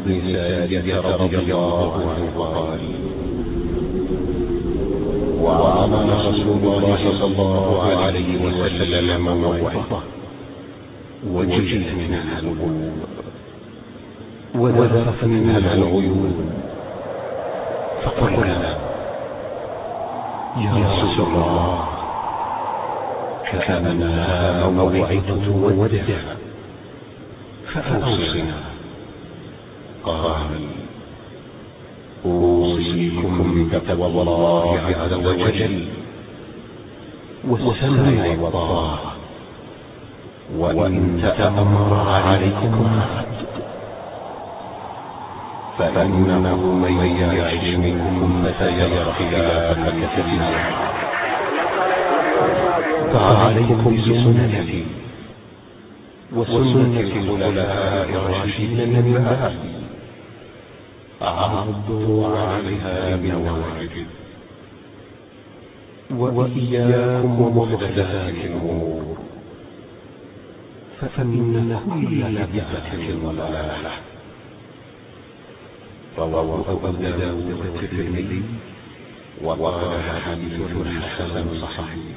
بن سارية رضي الله عنه قال: وعظنا رسول الله صلى الله عليه وسلم موعظة وجلت منها القلوب وذرف منها العيون، فقلنا: يا رسول الله، كأنها موعظة ودع، فأوصنا. قال: أوصيكم بتقوى الله عز وجل والسمع والطاعة، وإن تأمر عليكم عبد، فإنه من يعش منكم فسيرى اختلافا كثيرا، فعليكم بسنتي وسنة الخلفاء الراشدين من بعدي، عضوا عليها بالنواجذ، وإياكم ومحدثات الأمور، فإن كل بدعة ضلالة. رواه أبو داود والترمذي وقال حديث حسن صحيح.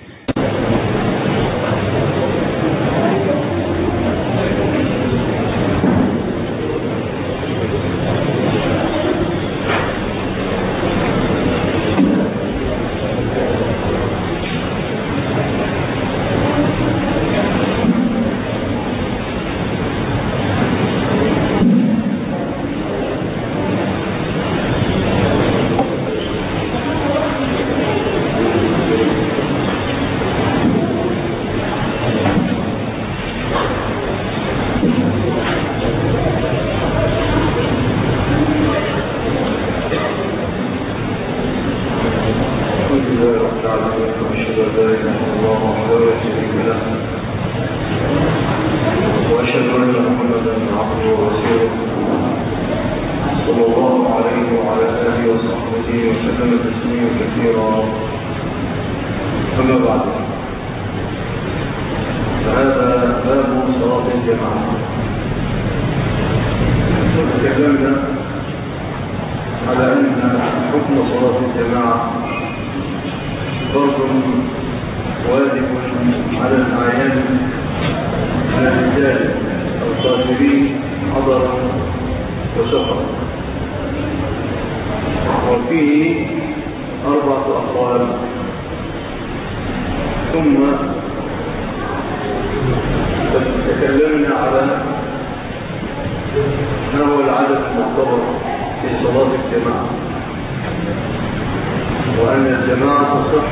وفيه 4 أقوال، ثم تكلمنا على ما هو العدد المعتبر في صلاة الجماعة، وأن الجماعة تصح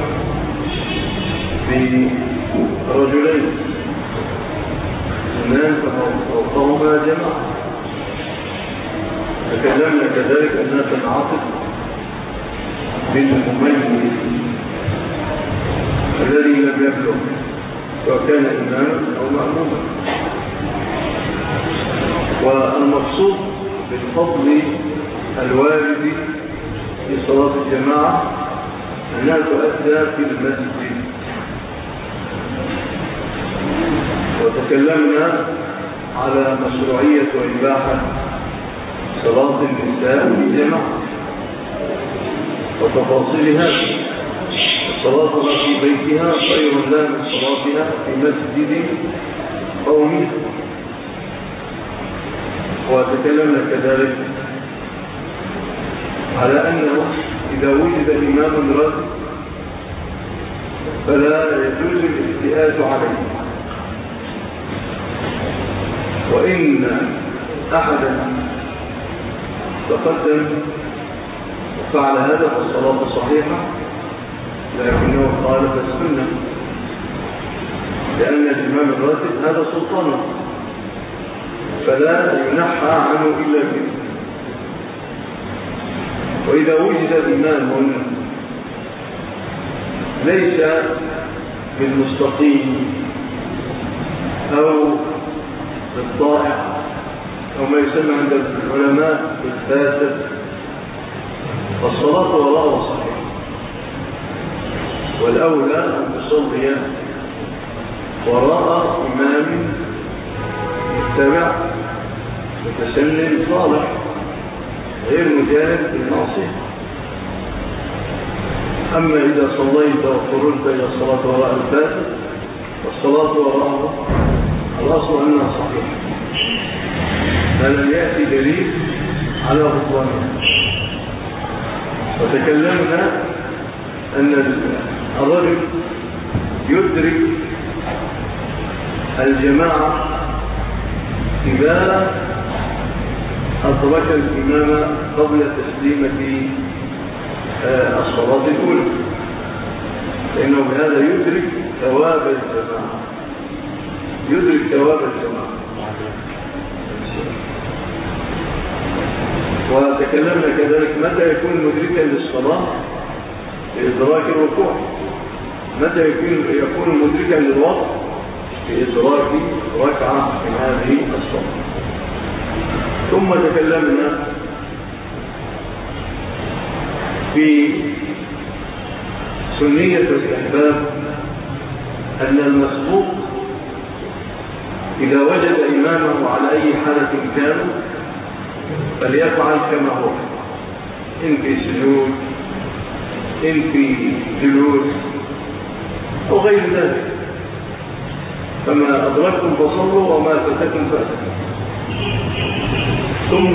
برجلين اثنان فوقهما جماعة. تكلمنا كذلك أنها تنعطف بالمميز الذي لم يبلغ سواء كان إماما أو مأموما، والمقصود بالفضل الوارد في صلاة الجماعة أنها تؤدى في المسجد. وتكلمنا على مشروعية وإباحة صلاة النساء في جماعة وتفاصيلها. صلاتها في بيتها خير لها من صلاتها في مسجد قومها. وتكلمنا كذلك على أنه إذا وجد إمام راتب فلا يجوز الاستئاذة عليه، وإن أحدا تقدم وفعل هذا فالصلاة صحيحة، لكنه خالف السنة، لأن الإمام الراتب هذا سلطانه فلا ينحى عنه إلا به. وإذا وجد إمام ليس بالمستقيم أو بالطائع أو ما يسمى عند العلماء بالفاسد، فالصلاة وراءه صحيح، والأولى أن تصلي وراء إمام يتبع متسلم صالح غير مجاهد بالمعصية. أما إذا صليت وخرجت إلى الصلاة وراء الفاتح والصلاة وراءه الأصل أنها صحيحة، فلم يأتي دليل على بطلانها. وتكلمنا أن الرجل يدرك الجماعة إذا أدرك الإمام قبل تسليمة الصلاة الأولى، لأنه بهذا يدرك ثواب الجماعة، يدرك ثواب الجماعة. وتكلمنا كذلك متى يكون مدركا للصلاة بإدراك الركوع، متى يكون مدركا للوقت بإدراك ركعة من هذه الصلاة. ثم تكلمنا في سنية الاستحباب أن المسبوق إذا وجد إمامه على أي حالة كان فليفعل كما هو، إن في سجود إن في جلوس أو غير ذلك، فما أدركتم فصلوا وما فاتكم فاتكم. ثم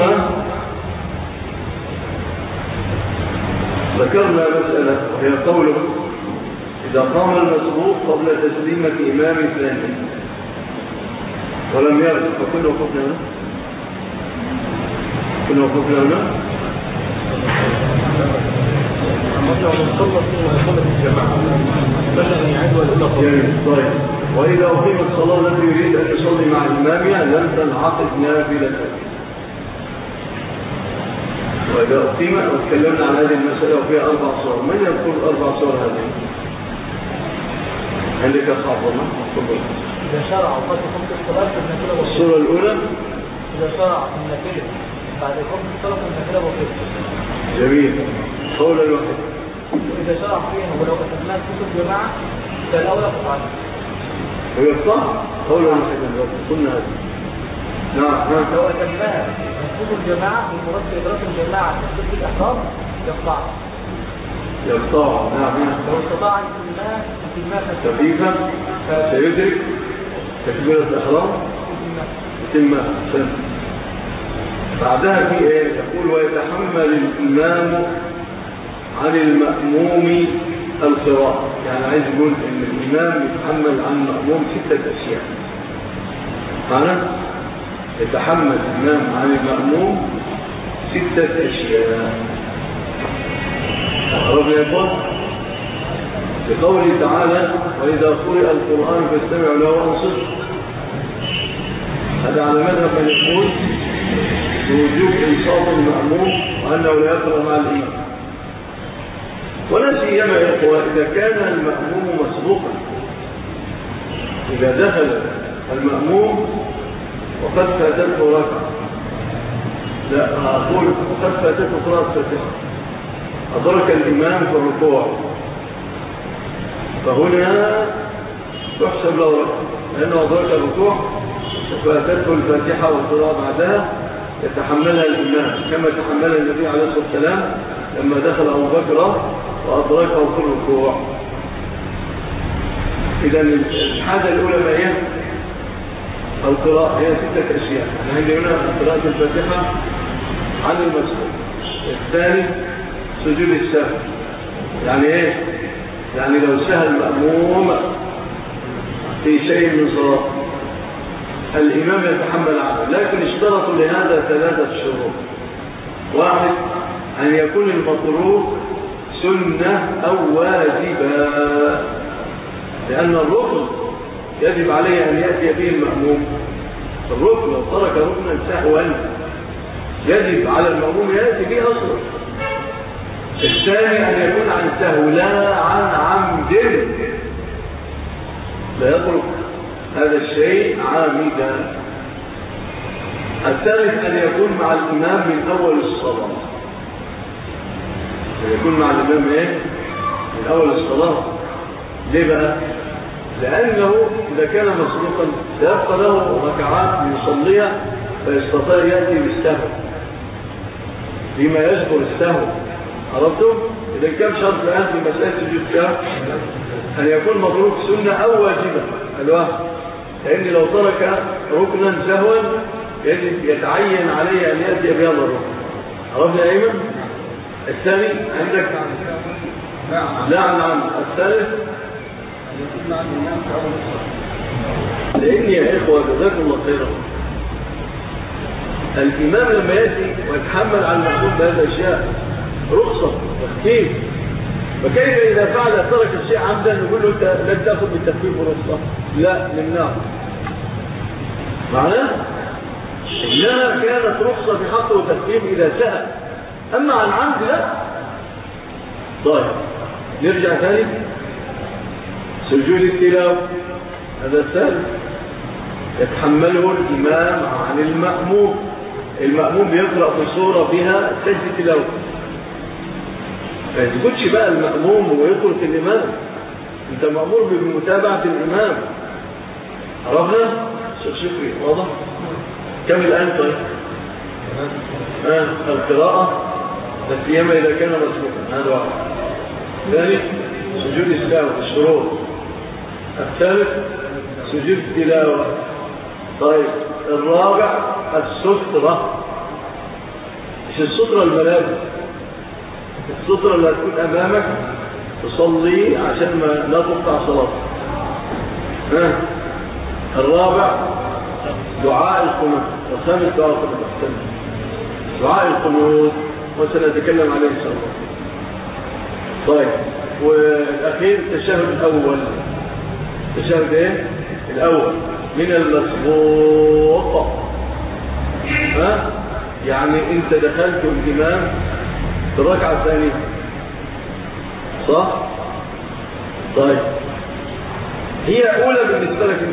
ذكرنا مسألة وهي قوله إذا قام المسبوق قبل تسليمة إمام ثاني ولم يرد، فكنا وقفنا هنا طيب. وإذا أقيمت الصلاة التي يريد أن يصلي مع إمامها لم تنعقد نافلة. وإذا أقيمت وتكلمنا عن هذه المسألة وفيها 4 صور. من يذكر 4 صور هذه؟ عندك أصحابنا إذا شرع وقت خمس الصلاة فالنافلة وقفت. الصورة الأولى إذا شرع النافلة بعد خمس الصلاة فالنافلة وقفت. جميل. قول الواحد وإذا شرع فيها ولو كتبناه كتب جماعة فالأولى قطعا ويقطع. قول الواحد قلنا هذا. نعم. لو كتبناه كتب الجماعة بمراد إدراك الجماعة تثبت الأحكام يقطع. نعم. لو استطاع الإمام خفيفا سيدرك تكبيرة الإحرام يتمها. بعدها في ايه؟ يقول ويتحمل الإمام عن المأموم القراءة، يعني عايز يقول ان الإمام يتحمل عن المأموم 6 أشياء. معنا يتحمل الإمام عن المأموم 6 أشياء. رب يقول بقوله تعالى وإذا قرئ القرآن فاستمعوا له وانصتوا. هذا على مذهب من يقول بوجوب إنصات المأموم وأنه لا يقرأ مع الإمام، ولا سيما يا إخوة إذا كان المأموم مسبوقا. إذا دخل المأموم وقد فاتته ركعة، لا أقول وقد فاتته قراءة فاتحة، أدرك الإمام في الركوع، فهنا تحسب له ركعة لأنه أدرك الركوع فاتته الفاتحة والقراءة بعدها يتحملها الإمام كما تحملها النبي عليه الصلاة والسلام لما دخل أبو بكر وأدركه في الركوع. إذا الحاجة الأولى ما هي القراءة، هي 6 أشياء. أنا عندي هنا قراءة الفاتحة عن المسجد. الثاني سجود السهو، يعني إيه؟ يعني لو سهى المأموم في شيء من صلاة الإمام يتحمل عنه، لكن اشترطوا لهذا 3 شروط. 1 أن يكون المطلوب سنة أو واجبة، لأن الركن يجب عليه أن يأتي به المأموم. الركن لو ترك ركنا سهوا يجب على المأموم يأتي به أصلا. الثاني أن يكون عن سهو لا عن عمد، لا يترك هذا الشيء عامدا. الثالث أن يكون مع الإمام من أول الصلاة. يكون مع الإمام إيه؟ من أول الصلاة. ليه بقى؟ لأنه إذا كان مسبوقا سيبقى له 2 ركعات يصليها فيستطيع يأتي بالسهو. فيما يذكر السهو. عرفتم؟ إذا كان شرط الآن في مسألة سجود السهو أن يكون متروك سنة أو واجبة الواحد، لأن لو ترك ركنا سهوا يتعين عليه أن يأتي بهذا الركن. عرفنا أيمن؟ الثاني عندك لا عن الثالث، لأن يا إخوة جزاكم الله خيرا الإمام لما يأتي ويتحمل على المحمود بهذه الأشياء رخصة تخفيف، فكيف إذا فعل ترك الشيء عمدا نقول له أنت لن تأخذ بالتخفيف ورخصة؟ لا، نمنعه. معناه إنها كانت رخصة في حقه وتخفيف إذا سأل، أما عن عمد لا. طيب نرجع ثاني. سجود التلاوة هذا الثالث يتحمله الإمام عن المأموم. المأموم بيقرأ في صورة بها سجد تلاوة، ما يسجدش بقى المأموم ويترك الإمام. أنت مأمور بمتابعة الإمام. عرفنا؟ شكري واضح؟ كم الآن طيب؟ القراءة لسيما إذا كان مسبوقا، هذا واحد. ثاني سجود السهو الشروط. الثالث سجود التلاوة. طيب الرابع السترة، مش السترة الملابس، السترة اللي هتكون أمامك تصلي عشان ما لا تقطع صلاتك. الرابع دعاء القنوت. والخامس دعاء القنوت. دعاء القنوت وسنتكلم عليه إن شاء الله. طيب والأخير التشهد الأول. التشهد إيه؟ الأول من المسبوق. يعني أنت دخلت الإمام في الركعة الثانية، صح؟ طيب هي أولى بالنسبة لك،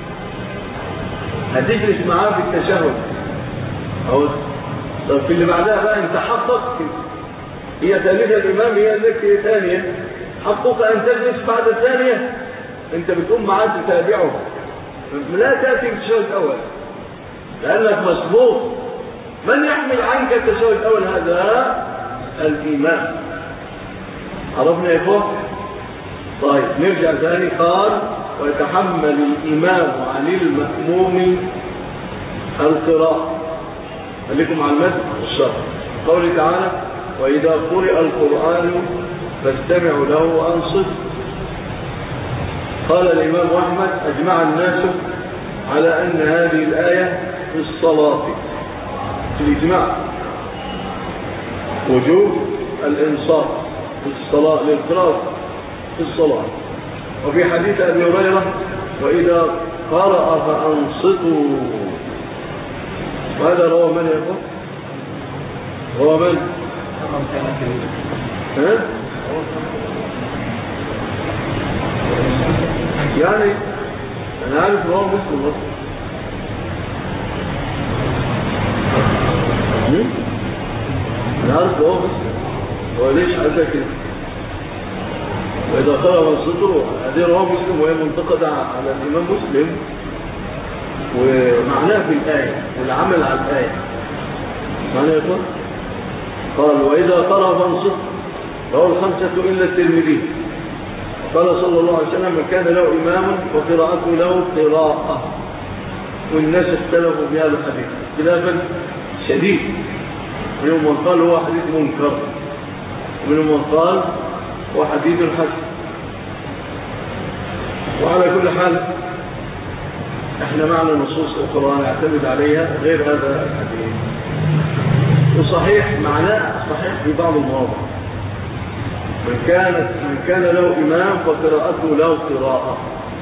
هتجلس معاه في التشهد أو طب في اللي بعدها بقى أنت حقق هي ثالثة الإمام، هي لك ثانية، حقق أن تجلس بعد الثانية، أنت بتقوم معاه تتابعه، لا تأتي بالتشهد الأول لأنك مسبوق. من يحمل عنك التشهد الأول؟ هذا الإمام. عرفنا يا إخوة؟ طيب نرجع ثاني. قال ويتحمل الإمام عن المأموم القراءة. خليكم على المد والشرح. قوله تعالى وإذا قرئ القرآن فاستمعوا له وأنصتوا. قال الإمام أحمد أجمع الناس على أن هذه الآية في الصلاة، في الإجماع وجوب الإنصات في الصلاة للقراءة في الصلاة. وفي حديث أبي هريرة وإذا قرأ فأنصتوا، وهذا روى من يقول؟ روى من؟ يعني أنا عارف روى مسلم أصلا. أنا عارف روى مسلم، هو ليش عايزة كده؟ وإذا قرأ فأنصتوا هذه رواه مسلم وهي منتقدة على الإمام مسلم، ومعناها في الآية والعمل على الآية. معناها يقول قال وإذا قرأ فأنصتوا رواه الخمسة إلا الترمذي. قال صلى الله عليه وسلم من كان له إمام وقراءته له قراءة، والناس اختلفوا في هذا الحديث اختلافا شديد. منهم من قال هو حديث منكر، ومنهم من قال هو حديث حسن. وعلى كل حال احنا معنا نصوص أخرى نعتمد عليها غير هذا الحديث، وصحيح معناه صحيح في بعض المواضع. من كان له إمام فقراءته له قراءة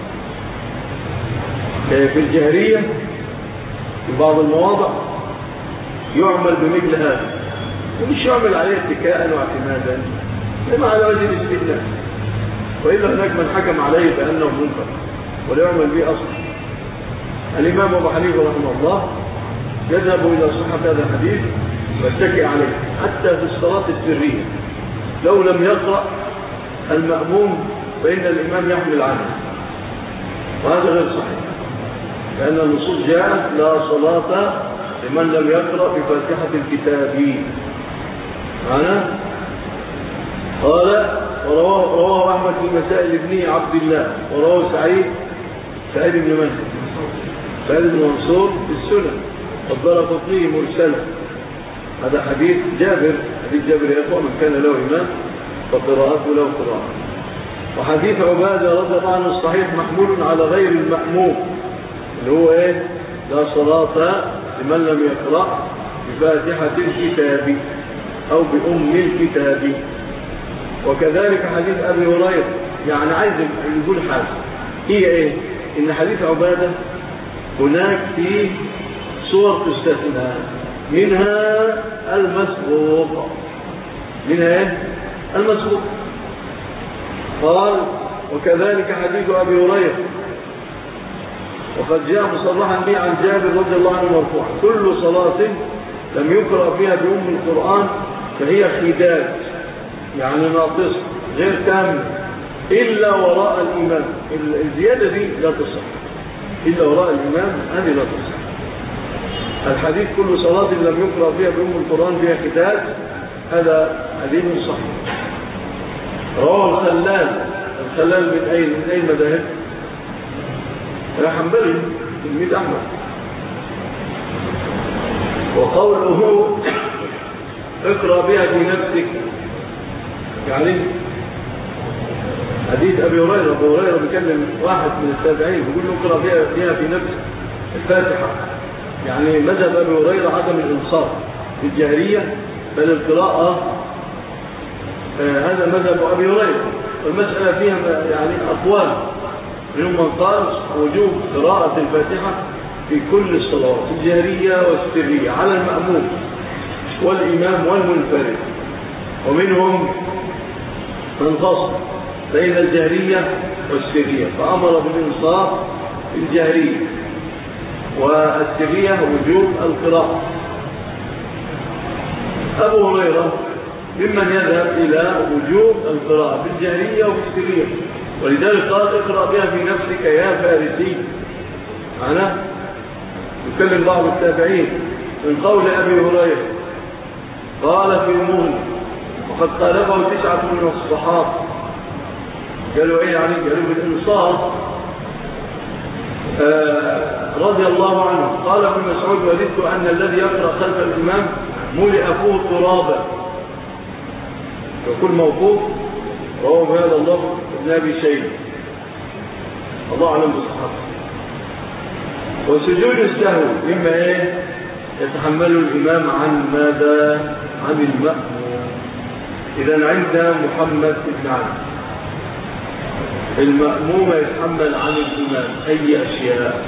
في الجهرية في بعض المواضع يعمل بمثل هذا، ومش يعمل عليه اتكاء واعتمادا لما على وجه الاستئناس، وإلا هناك من حكم عليه بأنه منكر ولا يعمل به أصلا. الإمام أبو حنيفة رحمه الله يذهب إلى صحة هذا الحديث ويتكئ عليه حتى في الصلاة السرية، لو لم يقرأ المأموم فإن الإمام يحمل عنه، وهذا غير صحيح، لأن النصوص جاءت لا صلاة لمن لم يقرأ بفاتحة الكتاب. معنا؟ قال رواه أحمد في مسائل ابن عبد الله، ورواه سعيد بن منصور في السنن، والدارقطني مرسلا. هذا حديث جابر يا إخوة، من كان له إمام فقراءته له قراءة. وحديث عبادة رضي الله عنه الصحيح محمول على غير المأموم، اللي هو إيه؟ لا صلاة لمن لم يقرأ بفاتحة الكتاب أو بأم الكتاب. وكذلك حديث أبي هريرة، يعني عايز يقول حاجة هي إيه؟ إن حديث عبادة هناك في صور تستثنى، منها المسبوق، قال وكذلك حديث أبي هريرة، وقد جاء مصرحا به عن جابر رضي الله عنه مرفوعا: كل صلاة لم يقرأ فيها بأم القرآن فهي خداج، يعني ناقص غير تام، إلا وراء الإمام. الزيادة دي لا تصح، إلا وراء الإمام هذه لا تصح. الحديث كل صلاة لم يقرأ فيها بأم القرآن فيها خداج، هذا حديث صحيح. رواه الخلال من أي مذاهب؟ حنبلي تلميذ أحمد. وقوله اقرأ بها في نفسك، يعني حديث أبي هريرة بيكلم واحد من التابعين بيقول له اقرأ بها في نفسك الفاتحة، يعني مذهب أبي هريرة عدم الإنصاف في الجاهلية بل القراءة، هذا مذهب أبي هريرة. والمسألة فيها يعني أقوال، منهم من قال وجوب قراءة الفاتحة في كل الصلوات الجهرية والسرية على المأموم والإمام والمنفرد، ومنهم من فصل بين الجهرية والسرية فأمر بالإنصاف في الجهرية، والسرية وجوب القراءة. أبو هريرة ممن يذهب إلى وجوب القراءة في الجهرية وفي السرية، ولذلك قال اقرأ بها في نفسك يا فارسي. معنا يتكلم بعض التابعين من قول أبي هريرة قال في المغني، وقد قالبه 9 من الصحابة. قالوا ايه يعني؟ قالوا بالإنصاف. رضي الله عنه قال ابن مسعود: وددت أن الذي يقرأ خلف الإمام ملئ فوه ترابا. وكل موقوف رواه بهذا اللفظ ابن أبي شيبة، الله أعلم بالصحابة. وسجود السهو مما ايه؟ يتحمله الإمام عن ماذا؟ عن المأموم. إذا عند محمد بن علي المأموم يتحمل عن الإمام أي أشياء؟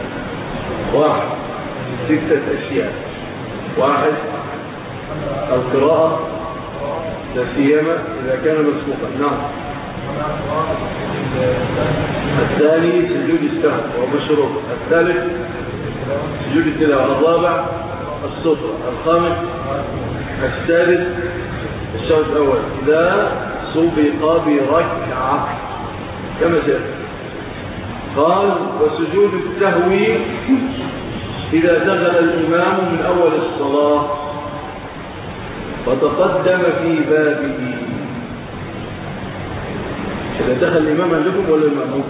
6 أشياء. 1 القراءة، لا سيما إذا كان مسبوقا. نعم. الثاني سجود السهو وهو مشروع. الثالث سجود التلاوة. الرابع السطر. الخامس السادس الشرط الأول إذا سبق بركعة كما جاء. قال وسجود السهو إذا دخل الإمام من أول الصلاة وتقدم في بابه. إذا دخل الإمام عندكم ولا المأموم؟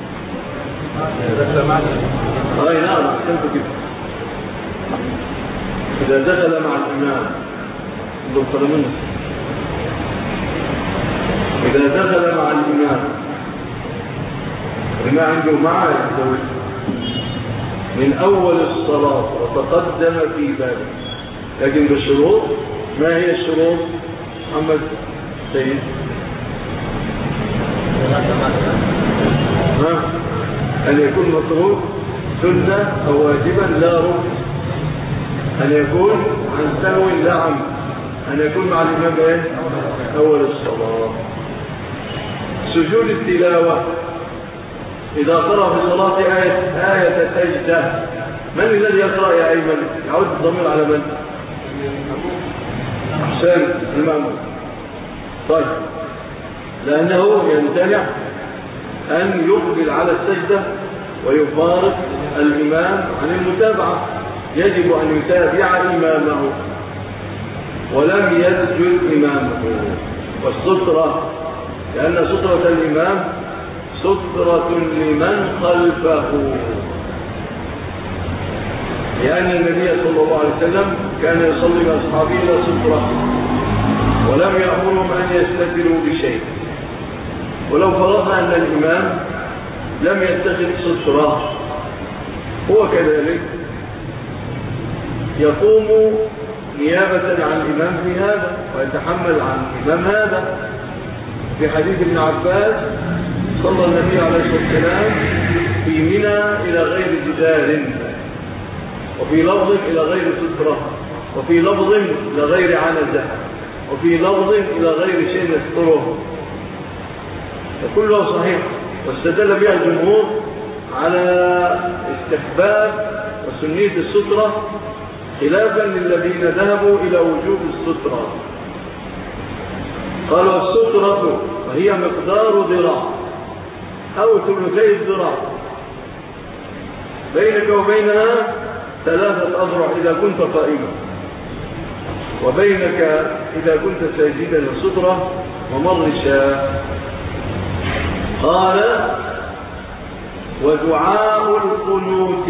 أي نعم أحسنت كده. إذا دخل مع الإمام إذا دخل مع الإمام بما عنده معه يحتوي من أول الصلاة وتقدم في بابه، لكن بالشروط. ما هي الشروط محمد سيد؟ أن يكون مطلوب سنة أو واجبا لا ركن، أن يكون عن سهو لا عمد، أن يكون مع الإمام أول الصلاة. سجود التلاوة إذا قرأ في الصلاة آية سجدة، من الذي يقرأ يا أيمن؟ يعود الضمير على من؟ أحسن المأمون. طيب، لأنه يمتنع أن يقبل على السجدة ويفارق الإمام عن المتابعة، يجب أن يتابع إمامه. ولم يسجد إمامه. والسترة لأن سترة الإمام سترة لمن خلفه، لأن النبي صلى الله عليه وسلم كان يصلي بأصحابه إلى سترة ولم يأمرهم أن يستتروا بشيء. ولو فرضنا أن الإمام لم يتخذ سترة هو كذلك يقوم نيابة عن الإمام في هذا ويتحمل عن الإمام هذا. في حديث ابن عباس صلى النبي عليه الصلاة والسلام في منى إلى غير جدار، وفي لفظ إلى غير سترة، وفي لفظ إلى غير عنزة، وفي لفظ إلى غير شيء يستره، فكله صحيح. واستدل بها الجمهور على استحباب وسنية السترة خلافا للذين ذهبوا إلى وجوب السترة. قالوا السترة وهي مقدار ذراع أو ثلثي الذراع بينك وبينها 3 أذرع إذا كنت قائما، وبينك إذا كنت ساجدا السترة ومر الشاة. قال ودعاء القنوت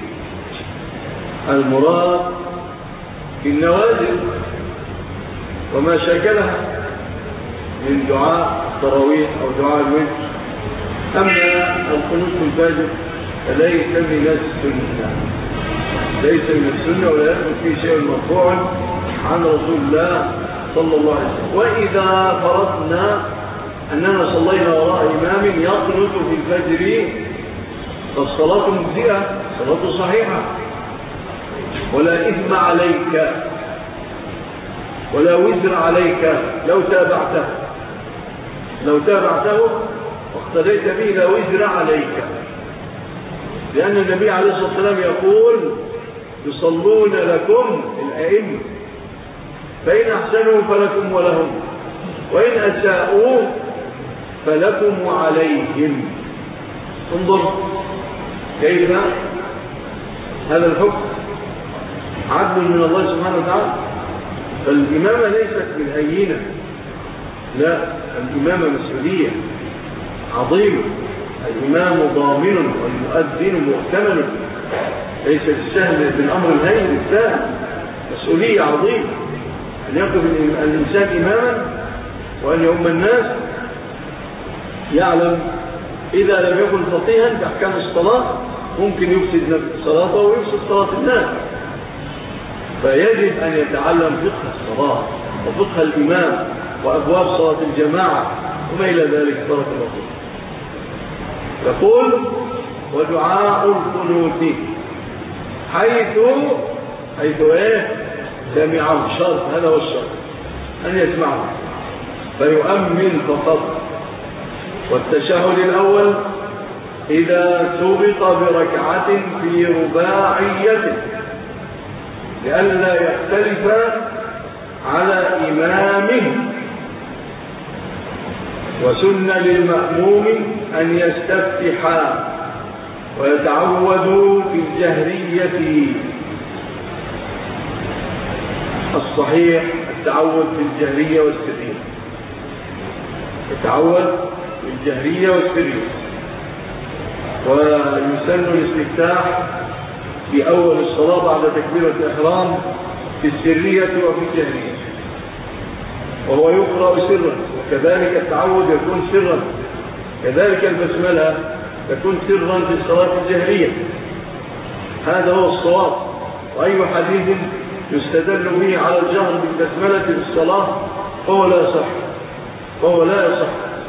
المراد في النوازل وما شاكلها من دعاء التراويح أو دعاء الوتر. أما القنوت في الفجر فليس من السنة، ليس من السنة ولا يكون فيه شيء مرفوع عن رسول الله صلى الله عليه وسلم. وإذا فرضنا أننا صلينا وراء إمام يقنط في الفجر فالصلاة مجزئة، صلاة صحيحة، ولا إثم عليك ولا وزر عليك لو تابعته واقتديت به لا وزر عليك، لأن النبي عليه الصلاة والسلام يقول يصلون لكم الأئمة فإن أحسنوا فلكم ولهم وإن أساءوا فلكم وعليهم. انظر كيف هذا الحكم عدل من الله سبحانه وتعالى. فالإمامة ليست بالهينة، لا، الإمامة مسؤولية عظيمة. الإمام ضامن والمؤذن مؤتمن، ليس السهل بالأمر الهين السهل، مسؤولية عظيمة أن يقف الإنسان إماما وأن يؤم الناس يعلم إذا لم يكن فقيها بأحكام الصلاة ممكن يفسد صلاته ويفسد صلاة الناس، فيجب أن يتعلم فقه الصلاة وفقه الإمام وأبواب صلاة الجماعة وما إلى ذلك. بارك الله فيك. يقول ودعاء القنوت حيث ايه سمعه الشرط، هذا هو الشرط أن يسمعه فيؤمن فقط. والتشهد الأول إذا سبق بركعة في رباعية لئلا يختلف على إمامه. وسن للمأموم أن يستفتح ويتعود في الجهرية. الصحيح التعود في الجهرية والسرية، التعود في الجهرية والسرية. ويسن الاستفتاح في أول الصلاة بعد تكبيرة الإحرام في السرية وفي الجهرية، وهو يقرأ سرا، وكذلك التعود يكون سرا، كذلك البسملة تكون سرا في الصلاة الجهرية. هذا هو الصواب. وأي حديث يستدل به على الجهر بالبسملة في الصلاة فهو لا يصح.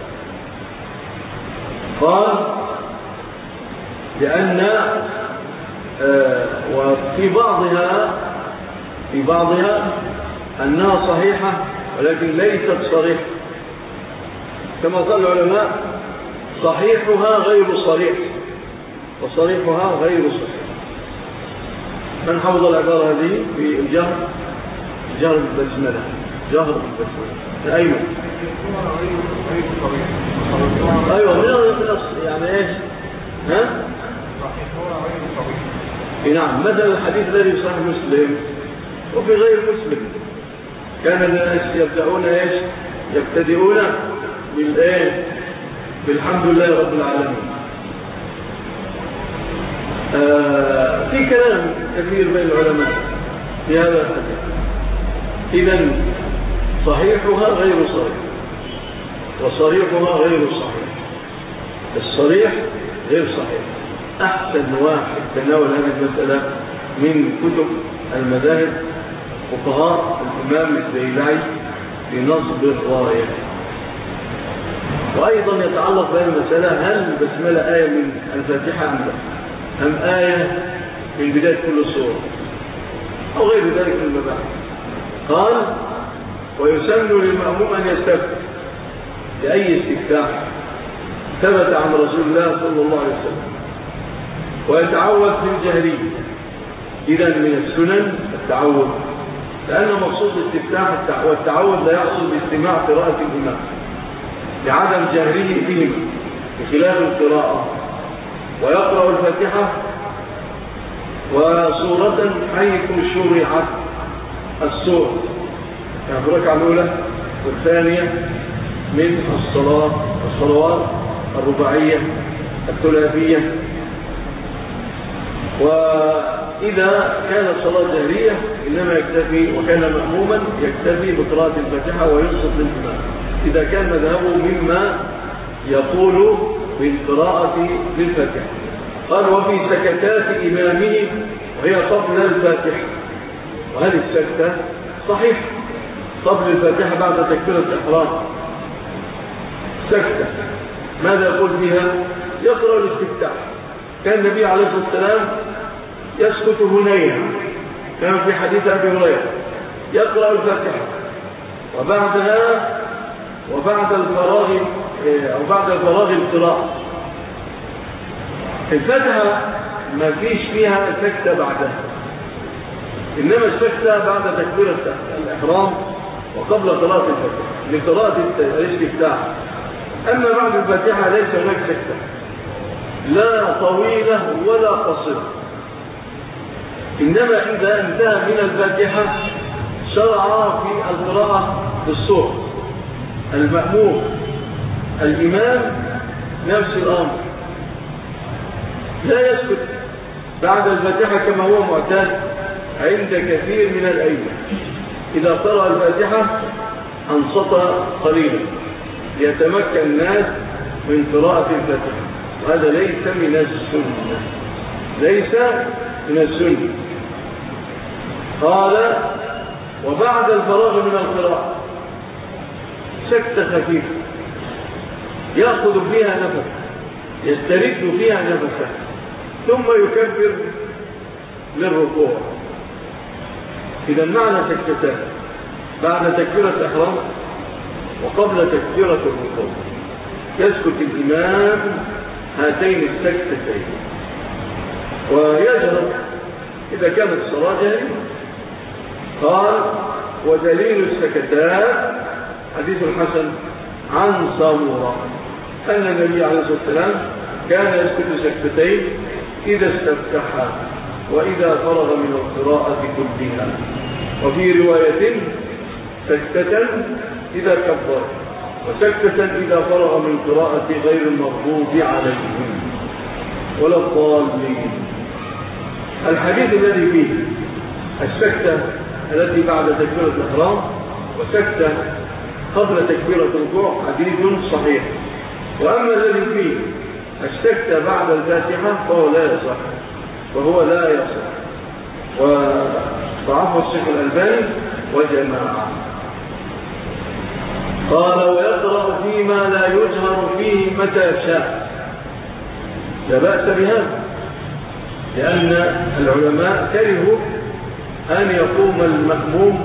قال لأن وفي بعضها أنها صحيحة ولكن ليست صريحة، كما قال العلماء صحيحها غير صريح وصريحها غير صحيح. من حفظ العبارة هذه في الجهر بالبسملة، جهر بالبسملة الأيمن. أيوة من الأصل يعني إيش؟ ها؟ نعم. مثل الحديث الذي في صحيح مسلم وفي غير مسلم كان الناس يبدأون ايش؟ يبتدئون بالايه؟ بالحمد لله رب العالمين. في كلام كثير بين العلماء في هذا الحديث. إذن صحيحها غير صحيح وصريحها غير صحيح. الصريح غير صحيح. أحسن واحد تناول هذه المسألة من كتب المذاهب فقهاء الإمام الزيلعي في نصب الراية. وأيضا يتعلق بهذه المسألة هل البسملة آية من الفاتحة أم آية من بداية كل سورة أو غير ذلك من المباحث. قال ويسن للمأموم أن يستفتح بأي استفتاح ثبت عن رسول الله صلى الله عليه وسلم ويتعوذ في الجهرية. إذا من السنن التعوذ، لأن مقصود الاستفتاح والتعوذ لا يحصل باستماع قراءة الإمام لعدم جهره بهما بخلاف القراءة. ويقرأ الفاتحة وسورة حيث شرعت السورة، يعني في الركعة الأولى والثانية من الصلوات الرباعية الثلاثية. وإذا كانت صلاة جهرية إنما يكتفي، وكان مأموما يكتفي بقراءة الفاتحة وينصت للإمام إذا كان مذهبه مما يقول بالقراءة للفاتحة. قال وفي سكتات إمامه وهي قبل الفاتحة. وهذه السكتة صحيح قبل الفاتحة بعد تكبيرة الإحرام سكتة. ماذا يقول فيها؟ يقرأ الاستفتاح. كان النبي عليه الصلاة والسلام يسكت هنيها كما في حديث أبي هريرة، يقرأ الفاتحة وبعد الفراغ القراءة. الفاتحة ما فيش فيها سكتة بعدها، إنما السكتة بعد تكبيرة الإحرام وقبل قراءة الفاتحة لقراءة الاستفتاح. أما بعد الفاتحة ليس هناك سكتة لا طويلة ولا قصيرة، إنما إذا انتهى من الفاتحة شرع في القراءة بالسورة. المأموم الإمام نفس الأمر لا يسكت بعد الفاتحة كما هو معتاد عند كثير من الأئمة. إذا قرأ الفاتحة أنصت قليلا ليتمكن الناس من قراءة الفاتحة، وهذا ليس من السنة، ليس من السنة. قال وبعد الفراغ من القراءة سكتة خفيفة يأخذ فيها نفسه، يسترد فيها نفسه، ثم يكبر للركوع. إذا معنى سكتتان بعد تكبيرة الإحرام وقبل تكبيرة الركوع. يسكت الإمام هاتين السكتتين ويجهر إذا كانت الصلاة جاهزة. قال ودليل السكتات حديث الحسن عن سمرة أن النبي عليه الصلاة والسلام كان يسكت سكتتين إذا استفتح وإذا فرغ من القراءة كلها، وفي رواية سكتة إذا كبر وسكتة إذا فرغ من قراءة غير المغضوب عليهم ولا الضالين. الحديث الذي فيه السكتة التي بعد تكبيرة الإحرام وسكتة قبل تكبيرة الركوع حديث صحيح. وأما الذي فيه السكتة بعد الفاتحة فهو لا يصح وضعفه الشيخ الألباني وجماعة. قال ويقرأ فيما لا يجهر فيه متى شاء. لا بأس بهذا، لأن العلماء كرهوا أن يقوم المأموم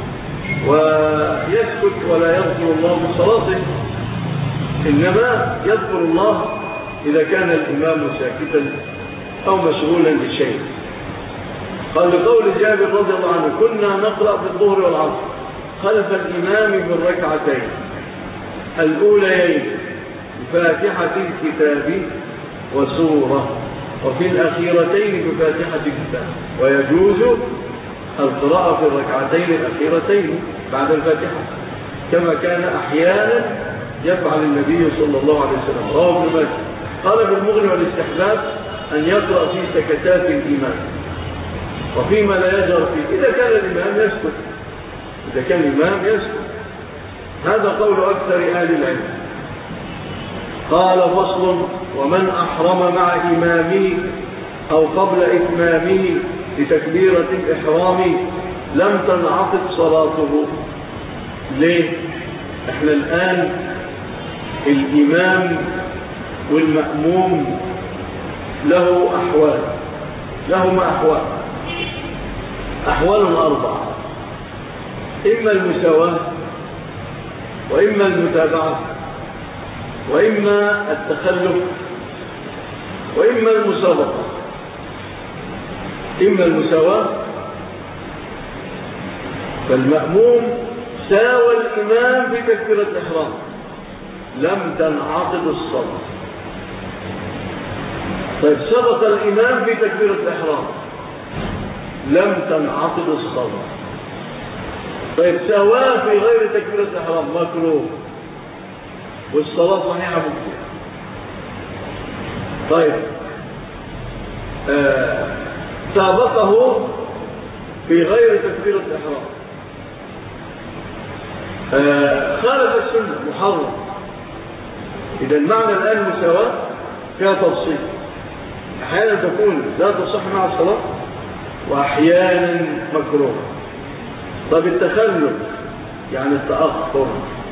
ويسكت ولا يذكر الله بصلاته، إنما يذكر الله إذا كان الإمام ساكتا أو مشغولا بشيء. قال لقول جابر رضي الله عنه كنا نقرأ في الظهر والعصر خلف الإمام بالركعتين الأوليين بفاتحة الكتاب وسورة، وفي الأخيرتين بفاتحة الكتاب، ويجوز القراءة في الركعتين الأخيرتين بعد الفاتحة، كما كان أحيانا يفعل النبي صلى الله عليه وسلم. رواه ابن ماجه. قال بالمغني والاستحباب أن يقرأ في سكتات الإمام وفيما لا يجهر فيه، إذا كان الإمام يسكت، إذا كان الإمام يسكت. هذا قول أكثر أهل العلم. قال فصل: ومن أحرم مع إمامه أو قبل إتمامه بتكبيرة الإحرام لم تنعقد صلاته. ليه؟ احنا الآن الإمام والمأموم لهما أحوال أربعة: إما المساواة، وإما المتابعة، وإما التخلف، وإما المسابقة. إما المساواة، فالمأموم ساوى الإمام بتكبيرة الإحرام لم تنعقد الصلاة. طيب سبق الإمام بتكبيرة الإحرام لم تنعقد الصلاة. طيب سواه في غير تكبيرة الإحرام مكروه والصلاة صحيحة مكروه. طيب سابقه في غير تكبيرة الإحرام خالف السنة محرم. إذا المعنى الآن المساواة فيها تفصيل، أحيانا تكون لا تصح مع الصلاة وأحيانا مكروه. طب التخلف يعني التأخر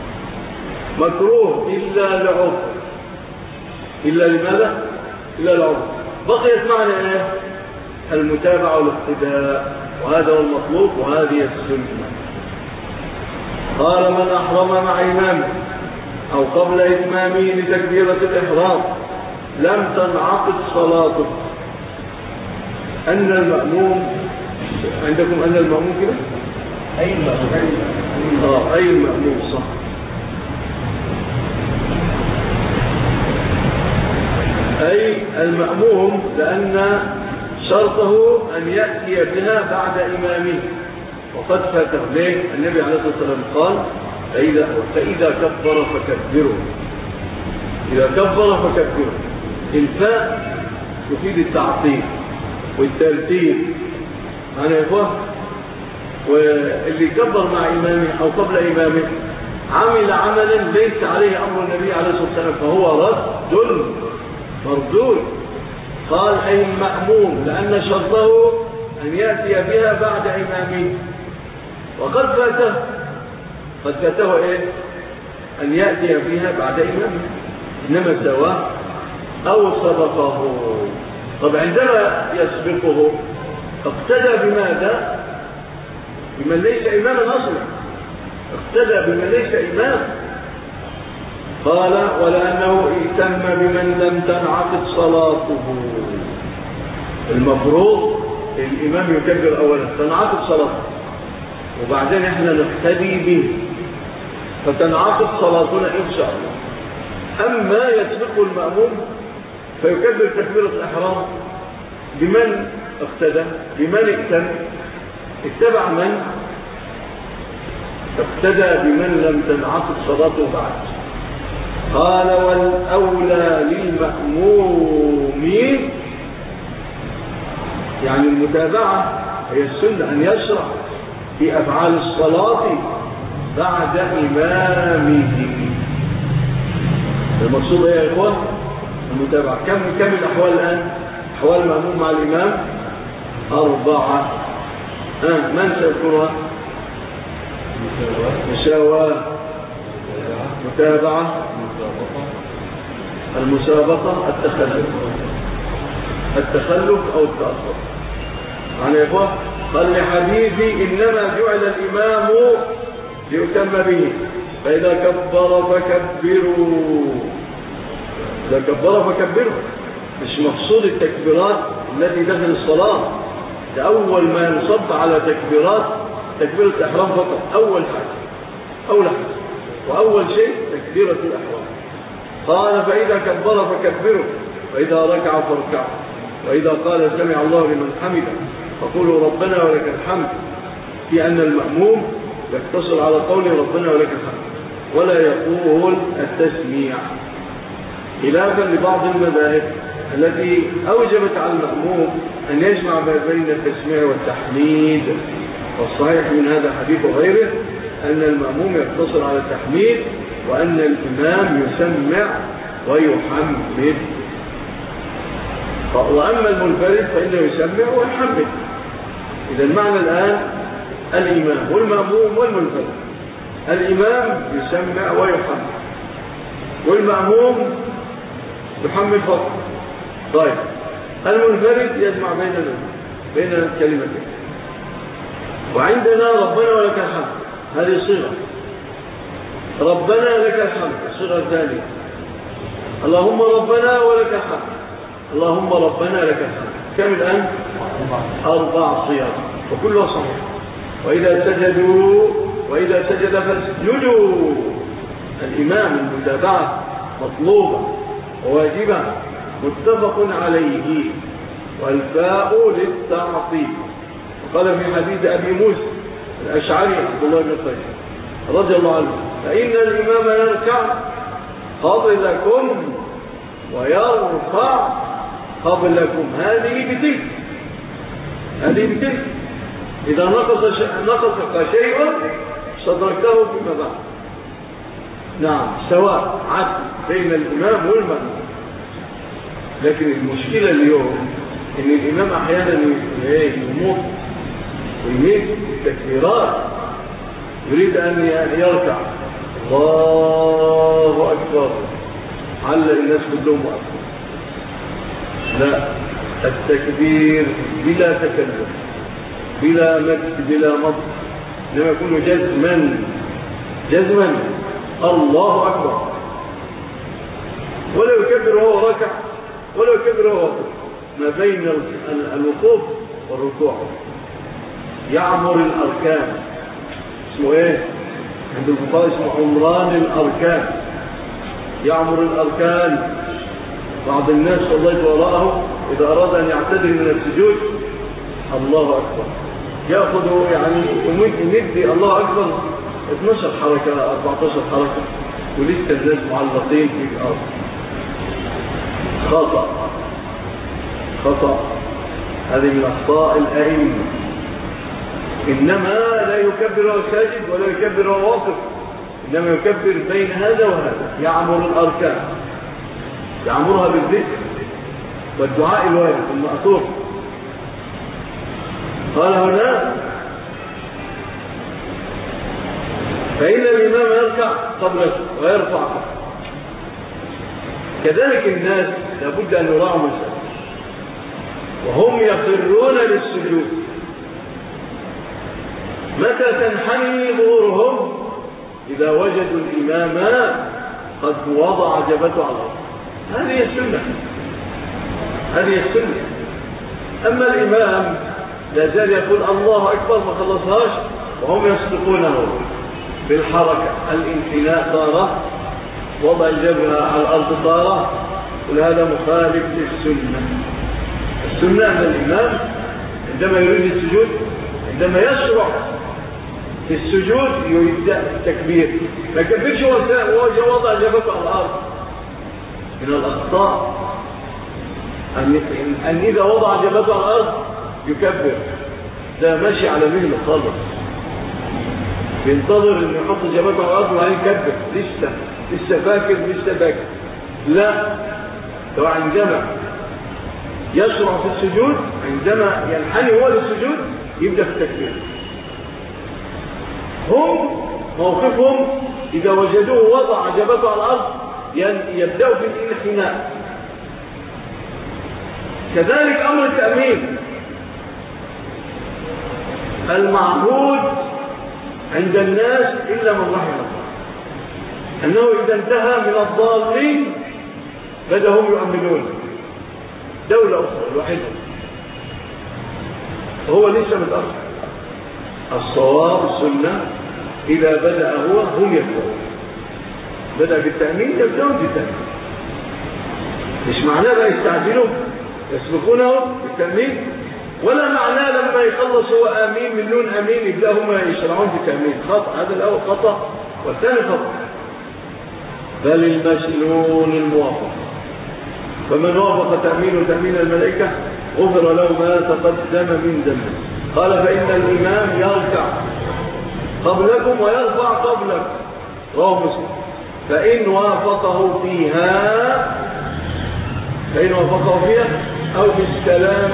مكروه إلا لعذر. إلا لماذا؟ إلا لعذر. بقيت معنا إيه؟ المتابعة والاقتداء، وهذا هو المطلوب وهذه السنة. قال: من أحرم مع إمامه أو قبل إتمامه لتكبيرة الإحرام لم تنعقد صلاته. أن المأموم عندكم أن المأموم كده؟ أي المأموم. أي المأموم صح. أي المأموم، لأن شرطه أن يأتي بها بعد إمامه وقد فاته. ليه؟ النبي عليه الصلاة والسلام قال: فإذا كبر فكبروا. إذا كبر فكبروا. الفاء تفيد التعطيل والترتيب. معنى يا إخوة، واللي كبر مع إمامه أو قبل إمامه عمل عملا ليس عليه أمر النبي عليه الصلاة والسلام فهو رد مردود. قال: أي المأموم، لأن شرطه أن يأتي بها بعد إمامه وقد فاته. قد فاته إيه؟ أن يأتي بها بعد إمامه، إنما سواه أو سبقه. طب عندما يسبقه اقتدى بماذا؟ بمن ليس إماما أصلا، اقتدى بمن ليس إمام. قال: ولأنه ائتم بمن لم تنعقد صلاته. المفروض الإمام يكبر أولا تنعقد صلاته، وبعدين احنا نقتدي به فتنعقد صلاتنا إن شاء الله. أما يسبق المأموم فيكبر تكبيرة الإحرام بمن اقتدى، بمن ائتم، اتبع من اقتدى بمن لم تنعقد صلاته بعد. قال: والأولى للمأمومين، يعني المتابعة هي السنة أن يشرع في أفعال الصلاة بعد إمامه. المقصود إيه يا إخوان؟ المتابعة. كم الأحوال الآن؟ أحوال المأموم مع الإمام 4. من سيذكرها؟ مساواة، متابعة، المسابقة، التخلف أو التأخر. يعني يا إخوة، قال لحديثي: إنما جعل الإمام ليتم به، فإذا كبر فكبروا. إذا كبر فكبروا، مش مقصود التكبيرات التي داخل الصلاة، ده أول ما ينصب على تكبيرات تكبيرة الإحرام فقط. أول حاجة وأول شيء تكبيرة الإحرام. قال: فإذا كبر فكبروا، وإذا ركع فاركعوا، وإذا قال: سمع الله لمن حمده فقولوا ربنا ولك الحمد، في أن المأموم يقتصر على قول ربنا ولك الحمد ولا يقول التسميع، خلافا لبعض المذاهب التي أوجبت على المأموم أن يجمع بين التسميع والتحميد. والصحيح من هذا الحديث وغيره أن المأموم يقتصر على التحميد وأن الإمام يسمع ويحمد، وأما المنفرد فإنه يسمع ويحمد. إذا المعنى الآن الإمام والمأموم والمنفرد، الإمام يسمع ويحمد والمأموم يحمد فقط. طيب المنفرد يجمع بين الكلمتين. وعندنا ربنا ولك الحمد، هذه صيغة ربنا لك الحمد، الصيغة الثانية اللهم ربنا ولك الحمد، اللهم ربنا لك الحمد. كم الآن؟ 4 صيغ وكلها صحيح. وإذا سجد فاسجدوا. الإمام المتابعة مطلوبة وواجبة متفق عليه، والفاء للتعطيل. وقال في حديث أبي موسى الأشعري عبد الله بن قيس رضي الله عنه فإن الإمام يركع قبلكم ويرفع قبلكم، هذه بتلك. إذا نقص شيء صدرته فيما بعد. نعم، سواء عدل بين الإمام والمأموم. لكن المشكلة اليوم إن الإمام أحيانا يموت ويميت التكبيرات، يريد أن يركع الله أكبر، علق الناس كلهم أكبر. لا، التكبير بلا تكلم بلا مد بلا مض، لما يكون جزما الله أكبر، ولا يكبر وهو ركع ولا يكبر وهو ركع، ما بين الوقوف والركوع. يعمر الأركان، اسمه ايه عند الفقهاء؟ اسمه عمران الأركان. يعمر الأركان. بعض الناس صليت وراءه إذا أراد أن يعتدل من السجود الله أكبر، يأخذ يمد الله أكبر 12 حركة 14 حركة، ولسه الناس معلقين في الأرض. خطأ، هذه من أخطاء الأئمة. إنما لا يكبر وهو ساجد ولا يكبر وهو واقف، إنما يكبر بين هذا وهذا. يعمر الأركان، يعمرها بالذكر والدعاء الوارد المأثور. قال هنا فإن الإمام يركع قبلك ويرفع قبلك. كذلك الناس لابد أن يراعوا مسألة، وهم يخرون للسجود متى تنحني ظهورهم؟ إذا وجدوا الإمام قد وضع جبهته على الأرض. هذه السنة. أما الإمام لا زال يقول الله أكبر ما خلصهاش، وهم يسبقونه بالحركة، الانحناء طارة، وضع الجبهة على الأرض طارة، وهذا مخالف للسنة. السنة أن الإمام عندما يريد السجود، عندما يشرع في السجود يبدأ التكبير، ما يكبرش وهو وضع جبهته على الأرض. من الأخطاء أن إذا وضع جبهته على الأرض يكبر، ده ماشي على مهله خالص، ينتظر أن يحط جبهته على الأرض وبعدين يكبر. لسه فاكر. لا، لو عندما يشرع في السجود، عندما ينحني هو للسجود يبدأ في التكبير. هم موقفهم إذا وجدوه وضع جبهته على الأرض يبدأوا في الانحناء. كذلك أمر التأمين المعهود عند الناس إلا من رحم الله، أنه إذا انتهى من الضالين بدأ هم يؤمنون. دولة أخرى الوحيدة هو ليس متأخر. الصواب السنة إذا بدأ هو هم يبدأون. بدأ بالتأمين يبدأون بالتأمين. مش معناه بقى يستعجلوا يسبقونه بالتأمين، ولا معناه لما يخلص هو آمين من نون آمين يبدأ هم يشرعون بتأمين. خطأ، هذا الأول خطأ والثاني خطأ. بل المسنون الموافق، فمن وافق تأمين تأمين الملائكة غفر له ما تقدم من ذنبه. قال فإن الإمام يركع قبلكم ويرفع قبلكم، رواه مسلم. فإن وافقه فيها أو بالسلام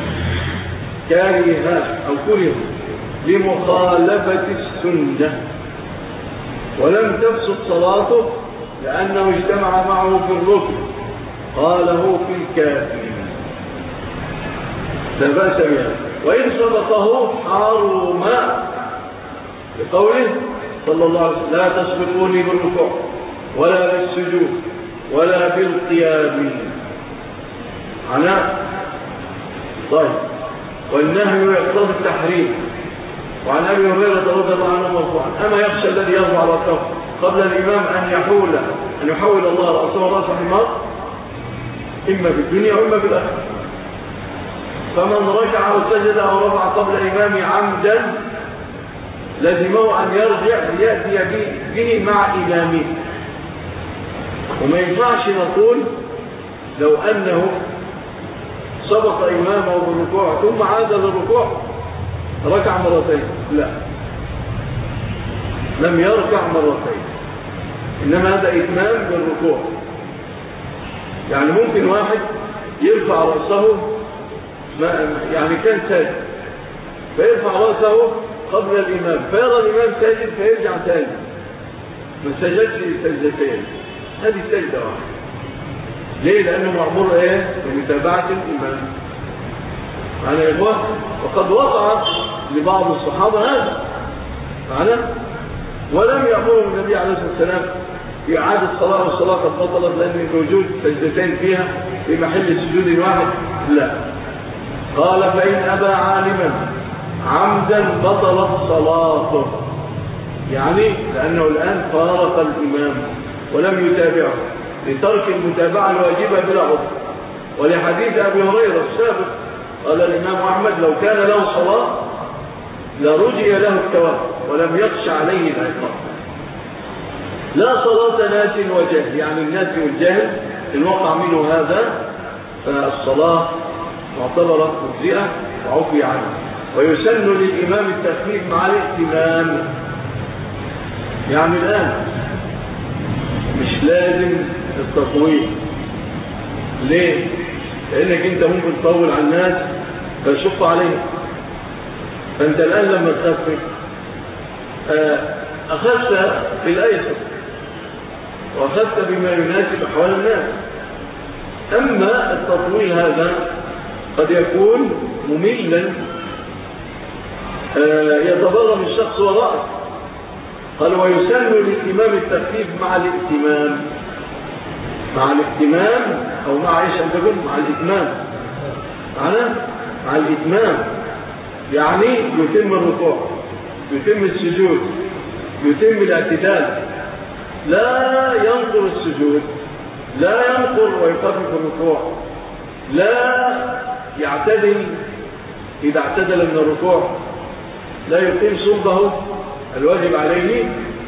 كارها أو كره لمخالفة السنة ولم تفسد صلاته لأنه اجتمع معه في الركن، قاله في الكافي لا بأس بها. وإن سبقه حرم بقوله صلى الله عليه وسلم لا تسبقوني بالركوع ولا بالسجود ولا بالقيام عناء. طيب، والنهي يقتضي التحريم. وعن أبي هريرة رضي الله عنه مرفوعا أما يخشى الذي يرفع رأسه قبل الإمام أن يحول الله رأسه رأس حمار إما في الدنيا وإما في الآخرة. فمن ركع أو سجد أو رفع قبل الإمام عمدا لزمه أن يرجع ليأتي به مع إمامه. وما ينفعش نقول لو أنه سبق إمامه بالركوع ثم عاد للركوع ركع مرتين، لا، لم يركع مرتين، إنما هذا إتمام بالركوع. يعني ممكن واحد يرفع رأسه يعني كان ساجد فيرفع رأسه قبل الإمام فيرى الإمام ساجد فيرجع ثاني ما سجدش سجدتين، هذه سجدة واحدة. ليه؟ لأنه مأمور بمتابعة الإمام. معنا يا إخوة؟ وقد وقع لبعض الصحابة هذا معنا، ولم يأمرهم النبي عليه الصلاة والسلام بإعادة الصلاة والصلاة قد بطلت لأن وجود سجدتين فيها في محل سجود واحد، لا. قال فإن أبى عالما عمدا بطلت صلاته، يعني لأنه الآن فارق الإمام ولم يتابعه لترك المتابعة الواجبة بلا عذر. ولحديث أبي هريرة السابق قال الإمام أحمد لو كان له صلاة لرجي له الثواب ولم يخش عليه العقاب. لا صلاة ناس وجهل، يعني الناس والجهل إن وقع منه هذا فالصلاة معتبرة مجزئة وعفي عنه. ويسن للإمام التخفيف مع الائتمام، يعني الآن مش لازم التطويل. ليه؟ لأنك أنت ممكن تطول على الناس فيشق عليهم. فأنت الآن لما تخفف أخذت بالأيسر وأخذت بما يناسب أحوال الناس. أما التطويل هذا قد يكون مملا يتبرم الشخص وراءه. قال ويسن للإمام التخفيف مع الائتمام، مع الائتمام أو مع إيش أن تقول مع الإتمام، مع الإتمام، يعني يتم الركوع، يتم السجود، يتم الاعتدال، لا ينقر السجود، لا ينقر ويخفف الركوع، لا يعتدل إذا اعتدل من الركوع، لا يقيم صلبه الواجب عليه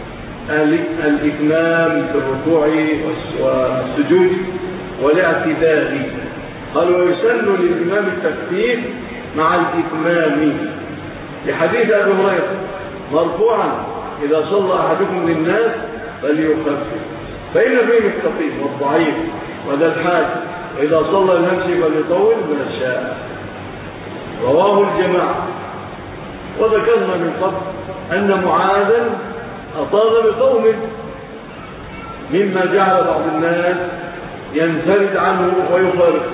الإتمام في الركوع والسجود والاعتدال. قال ويسن للإمام التخفيف مع الإتمام لحديث أبي هريرة مرفوعا إذا صلى أحدكم للناس فليخفف فإن فيه الخفيف والضعيف وذا الحاج، وإذا صلى لنفسه فليطول من الشاء. رواه الجماعة. وذكرنا من قبل أن معاذا أطال بقومه مما جعل بعض الناس ينفرد عنه ويفارق،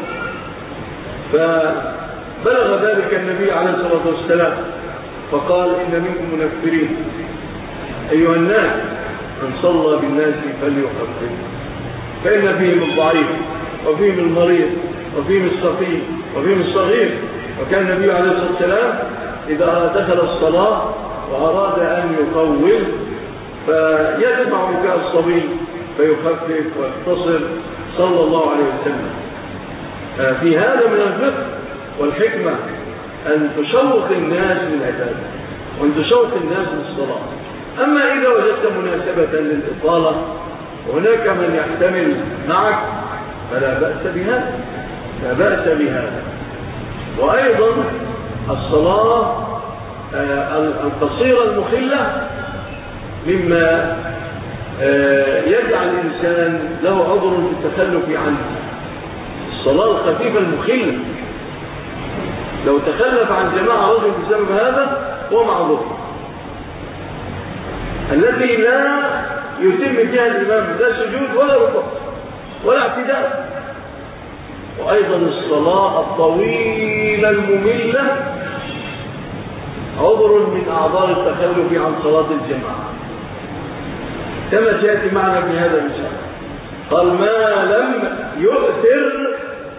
فبلغ ذلك النبي عليه الصلاة والسلام فقال إن منكم منفرين أيها الناس من صلى بالناس فليخفف فإن فيهم الضعيف وفيهم المريض وفيهم السقيم وفيهم الصغير. وكان النبي عليه الصلاة والسلام إذا دخل الصلاة وأراد أن يطول فيجمع بكاء الصبي فيخفف ويختصر صلى الله عليه وسلم. في هذا من الفقه والحكمة أن تشوق الناس للعبادة وأن تشوق الناس للصلاة. أما إذا وجدت مناسبة للإطالة وهناك من يحتمل معك فلا بأس بهذا، لا بأس بهذا. وأيضا الصلاة القصيرة المخلة مما يجعل الإنسان له عذر في التخلف عنه. الصلاة الخفيفة المخلة لو تخلف عن جماعة رجل بسبب هذا هو معذور، التي لا يتم فيها الإمام لا سجود ولا ركوع ولا اعتداء. وأيضا الصلاة الطويلة المملة عذر من أعذار التخلف عن صلاة الجماعة، كما سيأتي معنا في هذا المثال. قال ما لم يؤثر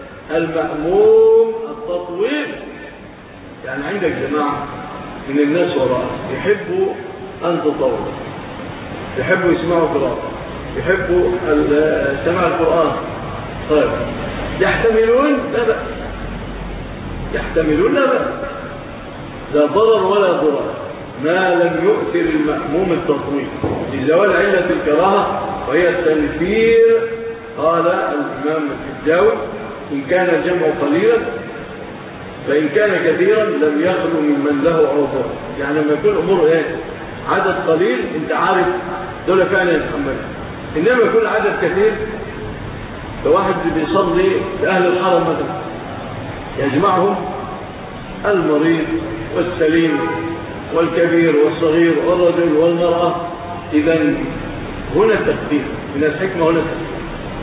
المأموم التطويل، يعني عندك جماعة من الناس وراء يحبوا أن تطول، يحبوا يسمعوا قراءة، يحبوا سماع القرآن، طيب يحتملون لا بأس، يحتملون لا بأس، لا ضرر ولا ضرر ما لم يؤثر المأموم التطويل لزوال علة الكراهة وهي التنفير. قال الإمام الحجاوي إن كان الجمع قليلا فإن كان كثيرا لم يخلو ممن له عذر. يعني لما يكون أمور عدد قليل انت عارف دول فعلا يتحمل، إنما يكون عدد كثير فواحد بيصلي لأهل الحرم مثلا يجمعهم المريض والسليم والكبير والصغير والرجل والمرأة، إذن هنا التقديم من الحكمة، هنا التقديم.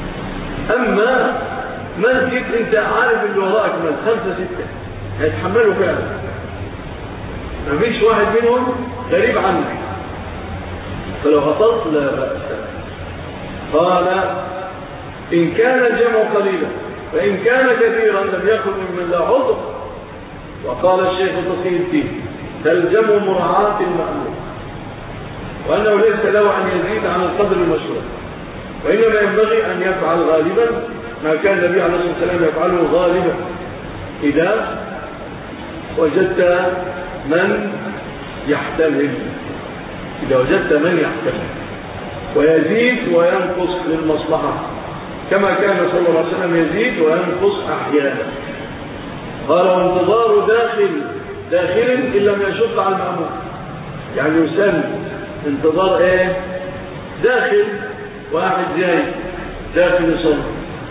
أما مسجد انت عارف اللي وراءك من 5 6 هيتحملوا فعلا، مفيش واحد منهم غريب عنك، فلو أطلت لا بأس. قال إن كان الجمع قليلا فإن كان كثيرا لم يكن ممن لا عذر. وقال الشيخ تقي الدين فالجمع مراعاة المأمور، وأنه ليس له أن يزيد عن القدر المشروع، وإنما ينبغي أن يفعل غالبا ما كان النبي عليه الصلاة والسلام يفعله غالبا إذا وجدت من يحتمل، إذا وجدت من يحتمل ويزيد وينقص للمصلحة كما كان صلى الله عليه وسلم يزيد وينقص أحيانا. قال وانتظار داخل إن لم يشق على المأمور، يعني يسمى انتظار داخل، واحد جاي داخل يصلي،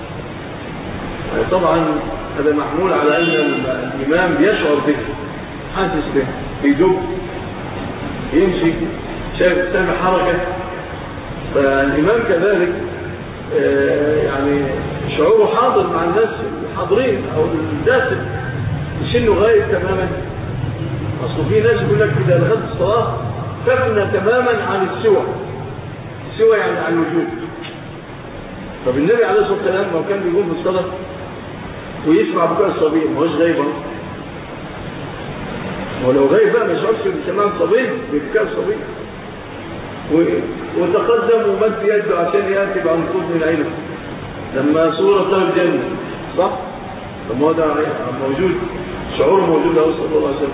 طبعا هذا محمول على أن الإمام يشعر به، حاسس به، يدب يمشي، شايف سامع حركة، فالإمام كذلك يعني شعوره حاضر مع الناس الحاضرين أو الداخل، مش إنه غايب تماما. أصل في ناس يقول لك إذا دخلت الصلاة فقنا تماما عن السوى يعني عن الوجود. طب النبي عليه الصلاة والسلام لو كان بيقوم في الصلاة ويسمع بكاء الصبي ما هوش غايب، ولو غايب بقى ما يشعرش بسماع الصبي ببكاء الصبي، وتقدم ومد يده عشان يأتي بعنقود من عينه لما صورة له الجنة، صح؟ لما هو ده موجود، شعوره موجود له صلى الله عليه وسلم،